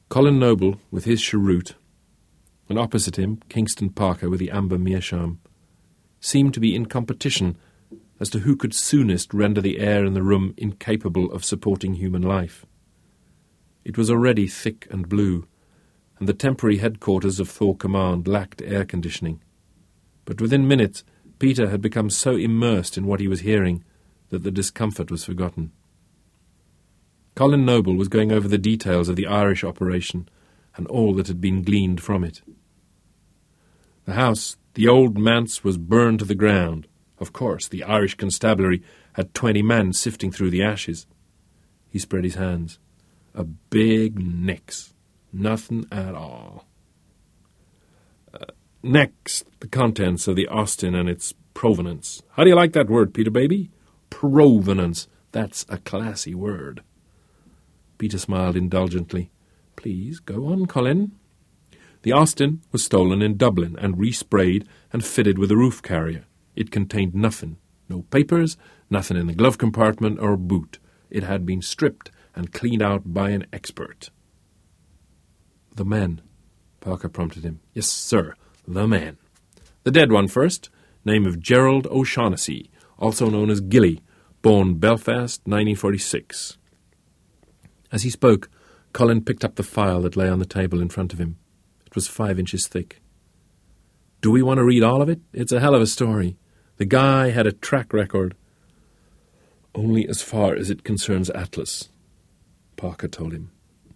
Colin Noble with his cheroot, and opposite him Kingston Parker with the amber meerschaum, seemed to be in competition as to who could soonest render the air in the room incapable of supporting human life. It was already thick and blue, and the temporary headquarters of Thor Command lacked air conditioning. But within minutes, Peter had become so immersed in what he was hearing that the discomfort was forgotten. Colin Noble was going over the details of the Irish operation and all that had been gleaned from it. The house, the old manse, was burned to the ground. Of course, the Irish constabulary had 20 men sifting through the ashes. He spread his hands. A big nix. Nothing at all. Next, the contents of the Austin and its provenance. How do you like that word, Peter, baby? Provenance. That's a classy word. Peter smiled indulgently. Please, go on, Colin. The Austin was stolen in Dublin and resprayed and fitted with a roof carrier. It contained nothing. No papers, nothing in the glove compartment or boot. It had been stripped and cleaned out by an expert. The men, Parker prompted him. Yes, sir, the men. The dead one first, name of Gerald O'Shaughnessy, also known as Gilly, born Belfast, 1946. As he spoke, Colin picked up the file that lay on the table in front of him. It was 5 inches thick. Do we want to read all of it? It's a hell of a story. The guy had a track record. Only as far as it concerns Atlas, Parker told him.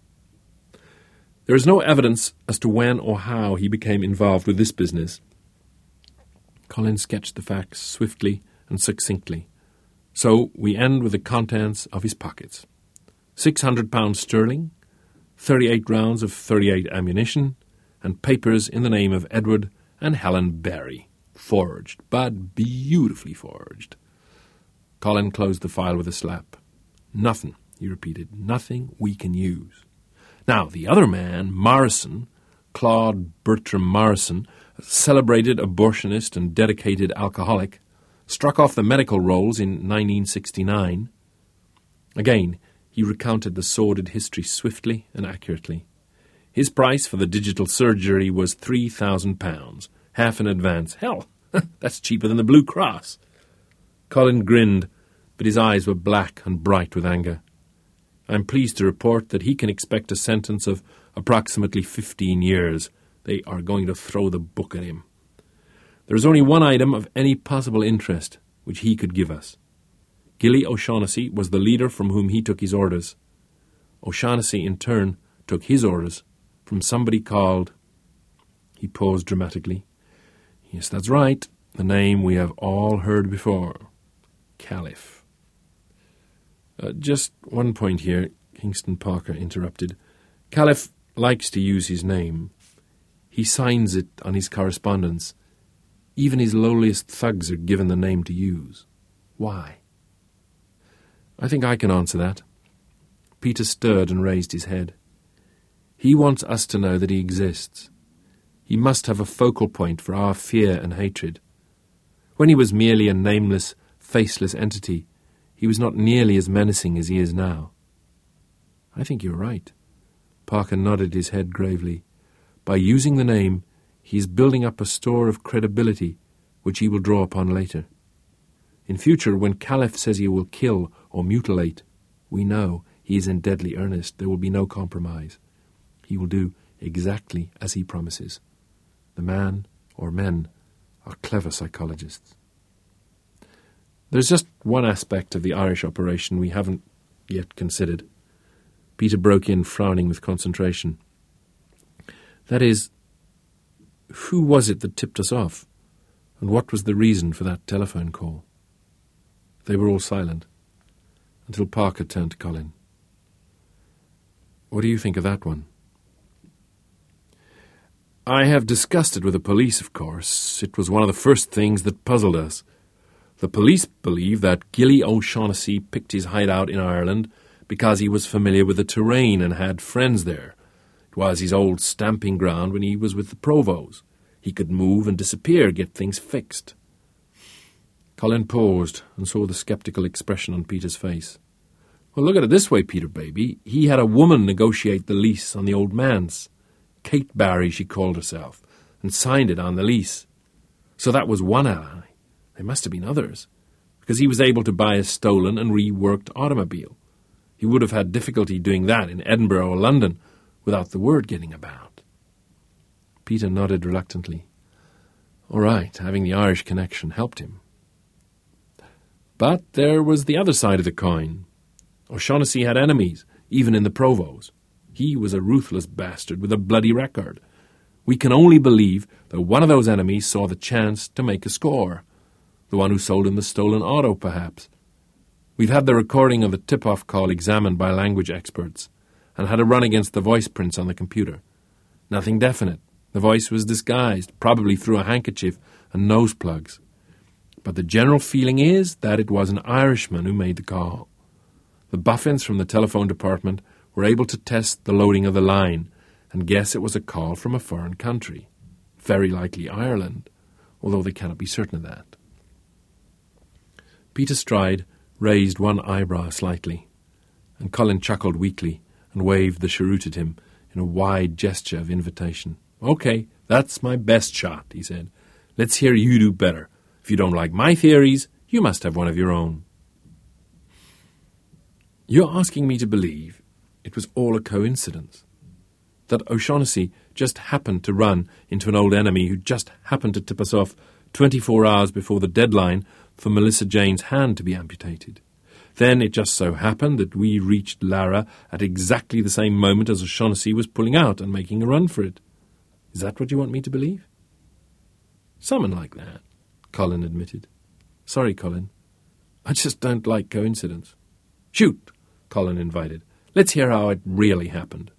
There is no evidence as to when or how he became involved with this business. Colin sketched the facts swiftly and succinctly. So we end with the contents of his pockets. £600 sterling, 38 rounds of .38 ammunition, and papers in the name of Edward and Helen Barry. Forged, but beautifully forged. Colin closed the file with a slap. Nothing, he repeated, nothing we can use. Now, the other man, Morrison, Claude Bertram Morrison, a celebrated abortionist and dedicated alcoholic, struck off the medical rolls in 1969. Again, he recounted the sordid history swiftly and accurately. His price for the digital surgery was £3,000, half in advance. Hell, that's cheaper than the Blue Cross. Colin grinned, but his eyes were black and bright with anger. I'm pleased to report that he can expect a sentence of approximately 15 years. They are going to throw the book at him. There is only one item of any possible interest which he could give us. Gilly O'Shaughnessy was the leader from whom he took his orders. O'Shaughnessy, in turn, took his orders from somebody called... He paused dramatically. Yes, that's right. The name we have all heard before. Caliph. Just one point here, Kingston Parker interrupted. Caliph likes to use his name. He signs it on his correspondence. Even his lowliest thugs are given the name to use. Why? I think I can answer that. Peter stirred and raised his head. He wants us to know that he exists. He must have a focal point for our fear and hatred. When he was merely a nameless, faceless entity, he was not nearly as menacing as he is now. I think you're right. Parker nodded his head gravely. By using the name, he is building up a store of credibility which he will draw upon later. In future, when Caliph says he will kill or mutilate, we know he is in deadly earnest. There will be no compromise. He will do exactly as he promises. The man, or men, are clever psychologists. There's just one aspect of the Irish operation we haven't yet considered. Peter broke in, frowning with concentration. That is, who was it that tipped us off? And what was the reason for that telephone call? They were all silent, until Parker turned to Colin. What do you think of that one? I have discussed it with the police, of course. It was one of the first things that puzzled us. The police believe that Gilly O'Shaughnessy picked his hideout in Ireland because he was familiar with the terrain and had friends there. It was his old stamping ground when he was with the Provos. He could move and disappear, get things fixed. Colin paused and saw the sceptical expression on Peter's face. Well, look at it this way, Peter baby. He had a woman negotiate the lease on the old manse. Kate Barry, she called herself, and signed it on the lease. So that was one ally. There must have been others, because he was able to buy a stolen and reworked automobile. He would have had difficulty doing that in Edinburgh or London without the word getting about. Peter nodded reluctantly. All right, having the Irish connection helped him. But there was the other side of the coin. O'Shaughnessy had enemies, even in the Provost. He was a ruthless bastard with a bloody record. We can only believe that one of those enemies saw the chance to make a score. The one who sold him the stolen auto, perhaps. We've had the recording of the tip-off call examined by language experts, and had a run against the voice prints on the computer. Nothing definite. The voice was disguised, probably through a handkerchief and nose plugs. But the general feeling is that it was an Irishman who made the call. The Buffins from the telephone department were able to test the loading of the line and guess it was a call from a foreign country, very likely Ireland, although they cannot be certain of that. Peter Stride raised one eyebrow slightly, and Colin chuckled weakly and waved the cheroot at him in a wide gesture of invitation. "Okay, that's my best shot," he said. "Let's hear you do better. If you don't like my theories, you must have one of your own." "You're asking me to believe it was all a coincidence, that O'Shaughnessy just happened to run into an old enemy who just happened to tip us off 24 hours before the deadline for Melissa Jane's hand to be amputated. Then it just so happened that we reached Lara at exactly the same moment as O'Shaughnessy was pulling out and making a run for it. Is that what you want me to believe?" "Something like that," Colin admitted. "Sorry, Colin. I just don't like coincidence." "Shoot," Colin invited. "Let's hear how it really happened."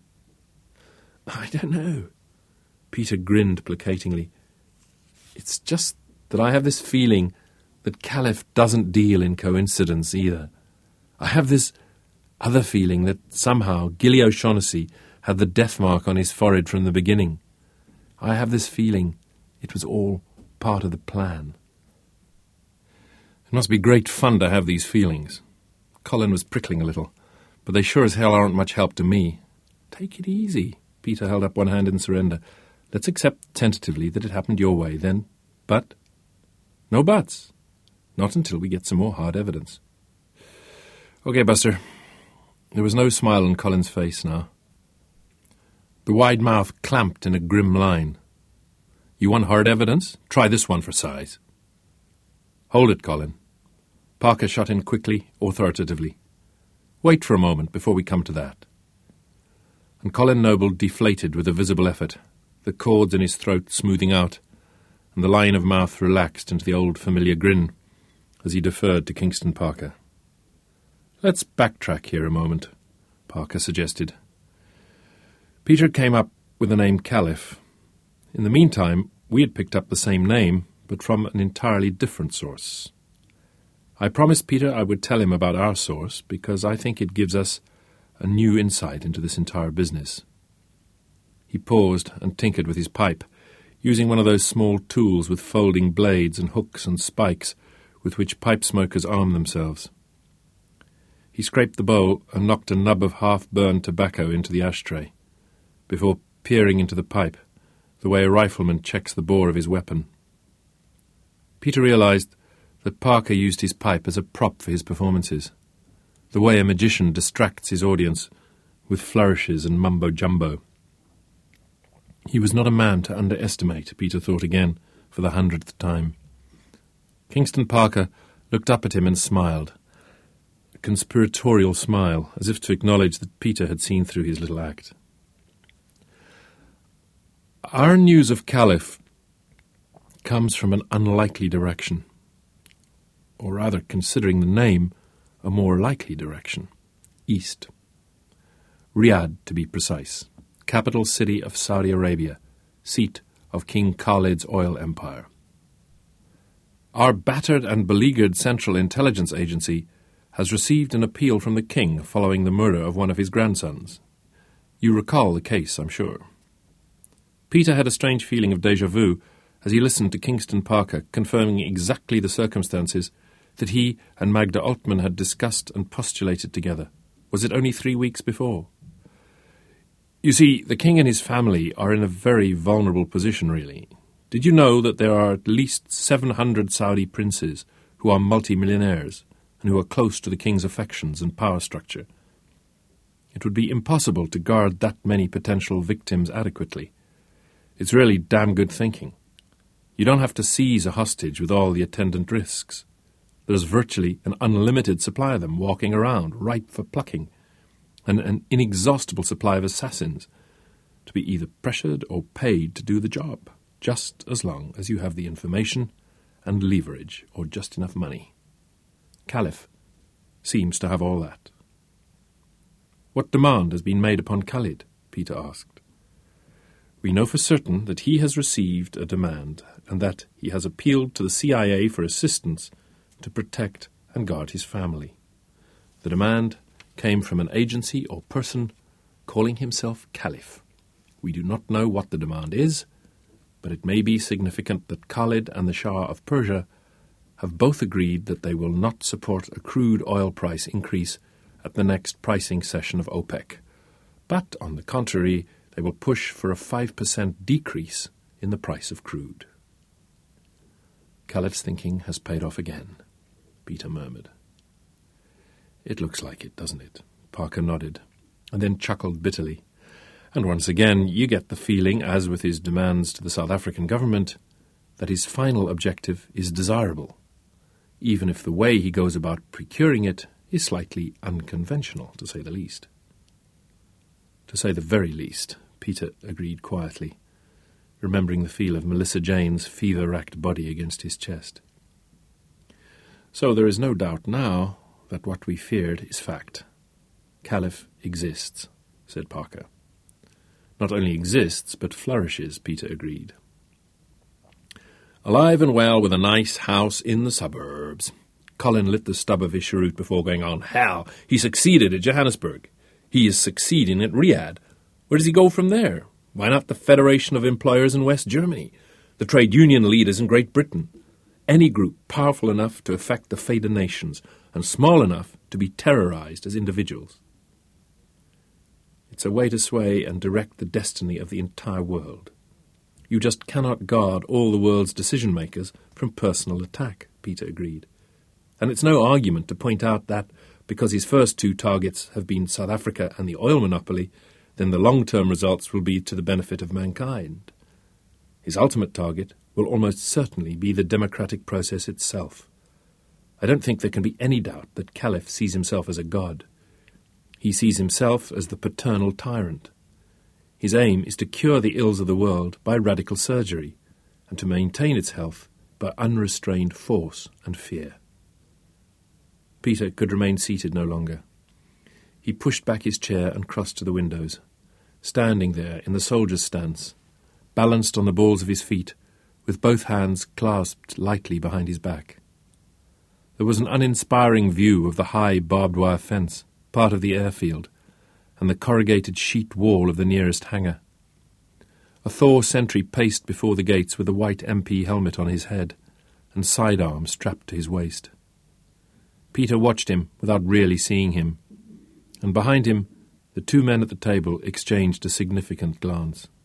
"I don't know." Peter grinned placatingly. "It's just that I have this feeling that Caliph doesn't deal in coincidence either. I have this other feeling that somehow Gilly O'Shaughnessy had the death mark on his forehead from the beginning. I have this feeling it was all part of the plan." "It must be great fun to have these feelings." Colin was prickling a little. "But they sure as hell aren't much help to me." "Take it easy." Peter held up one hand in surrender. "Let's accept tentatively that it happened your way, then. But? No buts. Not until we get some more hard evidence." "Okay, Buster." There was no smile on Colin's face now. The wide mouth clamped in a grim line. "You want hard evidence? Try this one for size." "Hold it, Colin." Parker shot in quickly, authoritatively. "Wait for a moment before we come to that." And Colin Noble deflated with a visible effort, the cords in his throat smoothing out, and the line of mouth relaxed into the old familiar grin as he deferred to Kingston Parker. "Let's backtrack here a moment," Parker suggested. Peter came up with the name Caliph. In the meantime, we had picked up the same name, but from an entirely different source. I promised Peter I would tell him about our source, because I think it gives us a new insight into this entire business. He paused and tinkered with his pipe, using one of those small tools with folding blades and hooks and spikes with which pipe smokers arm themselves. He scraped the bowl and knocked a nub of half-burned tobacco into the ashtray, before peering into the pipe, the way a rifleman checks the bore of his weapon. Peter realized that Parker used his pipe as a prop for his performances, the way a magician distracts his audience with flourishes and mumbo-jumbo. He was not a man to underestimate, Peter thought again, for the 100th time. Kingston Parker looked up at him and smiled, a conspiratorial smile, as if to acknowledge that Peter had seen through his little act. "Our news of Caliph comes from an unlikely direction, or rather, considering the name, a more likely direction, east. Riyadh, to be precise, capital city of Saudi Arabia, seat of King Khalid's oil empire. Our battered and beleaguered Central Intelligence Agency has received an appeal from the king following the murder of one of his grandsons. You recall the case, I'm sure." Peter had a strange feeling of déjà vu as he listened to Kingston Parker confirming exactly the circumstances that he and Magda Altman had discussed and postulated together. Was it only 3 weeks before? You see, the king and his family are in a very vulnerable position, really. Did you know that there are at least 700 Saudi princes who are multimillionaires and who are close to the king's affections and power structure? It would be impossible to guard that many potential victims adequately. It's really damn good thinking. You don't have to seize a hostage with all the attendant risks. There's virtually an unlimited supply of them walking around, ripe for plucking, and an inexhaustible supply of assassins to be either pressured or paid to do the job, just as long as you have the information and leverage or just enough money. Caliph seems to have all that. What demand has been made upon Khalid? Peter asked. We know for certain that he has received a demand and that he has appealed to the CIA for assistance to protect and guard his family. The demand came from an agency or person calling himself Caliph. We do not know what the demand is, but it may be significant that Khalid and the Shah of Persia have both agreed that they will not support a crude oil price increase at the next pricing session of OPEC, but, on the contrary, they will push for a 5% decrease in the price of crude. Caliph's thinking has paid off again, Peter murmured. It looks like it, doesn't it? Parker nodded, and then chuckled bitterly. And once again you get the feeling, as with his demands to the South African government, that his final objective is desirable, even if the way he goes about procuring it is slightly unconventional, to say the least. To say the very least, Peter agreed quietly, remembering the feel of Melissa Jane's fever-racked body against his chest. So there is no doubt now that what we feared is fact. Caliph exists, said Parker. Not only exists, but flourishes, Peter agreed. Alive and well with a nice house in the suburbs. Colin lit the stub of his cheroot before going on. Hell, he succeeded at Johannesburg. He is succeeding at Riyadh. Where does he go from there? Why not the Federation of Employers in West Germany? The trade union leaders in Great Britain? Any group powerful enough to affect the fate of nations and small enough to be terrorized as individuals. It's a way to sway and direct the destiny of the entire world. You just cannot guard all the world's decision-makers from personal attack, Peter agreed. And it's no argument to point out that, because his first two targets have been South Africa and the oil monopoly, then the long-term results will be to the benefit of mankind. His ultimate target will almost certainly be the democratic process itself. I don't think there can be any doubt that Caliph sees himself as a god. He sees himself as the paternal tyrant. His aim is to cure the ills of the world by radical surgery, and to maintain its health by unrestrained force and fear. Peter could remain seated no longer. He pushed back his chair and crossed to the windows, standing there in the soldier's stance, balanced on the balls of his feet, with both hands clasped lightly behind his back. There was an uninspiring view of the high barbed wire fence, part of the airfield, and the corrugated sheet wall of the nearest hangar. A Thor sentry paced before the gates with a white MP helmet on his head and sidearm strapped to his waist. Peter watched him without really seeing him, and behind him the two men at the table exchanged a significant glance.